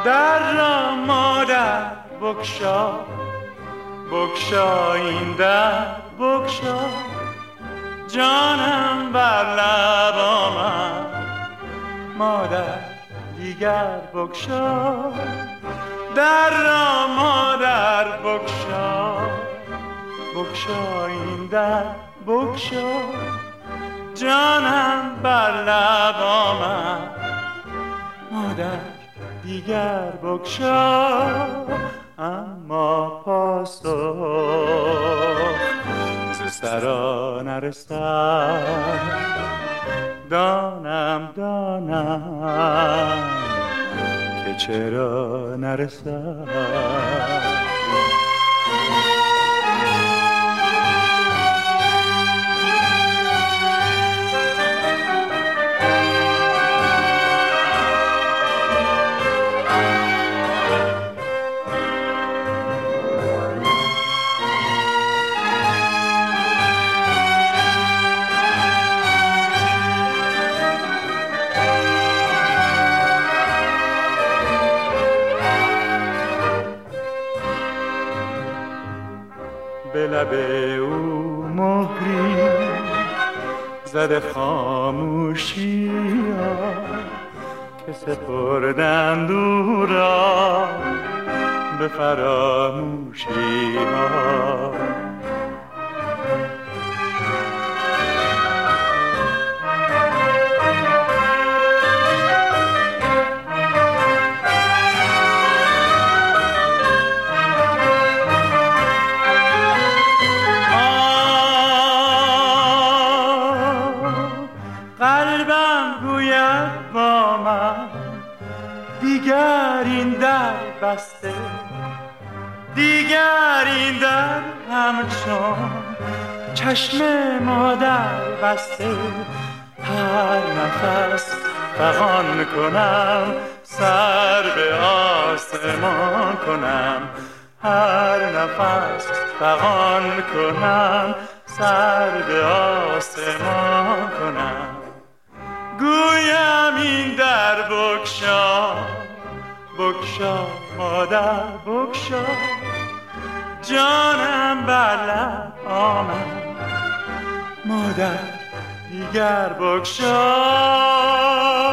در را مادر بگشا، بگشا این در بگشا، جانم بر لب آمد مادر دیگر بگشا، در را مادر بگشا، بگشا این در بگشا، جانم بر لب آمد مادر دیگر بگشا. اما پاسخ ز سرا نرسد، دانم دانم که چرا نرسد. به لب او مهری زده خاموشی ها که سپردند او را به فراموشی ها. قلبم گوید با من دیگر این در بسته، دیگر این در همچون چشم مادر بسته. هر نفس فغان کنم سر به آسمان کنم، هر نفس فغان کنم سر به آسمان کنم. گویم این در بگشا، بگشا مادر بگشا، جانم بر لب آمد مادر دیگر بگشا.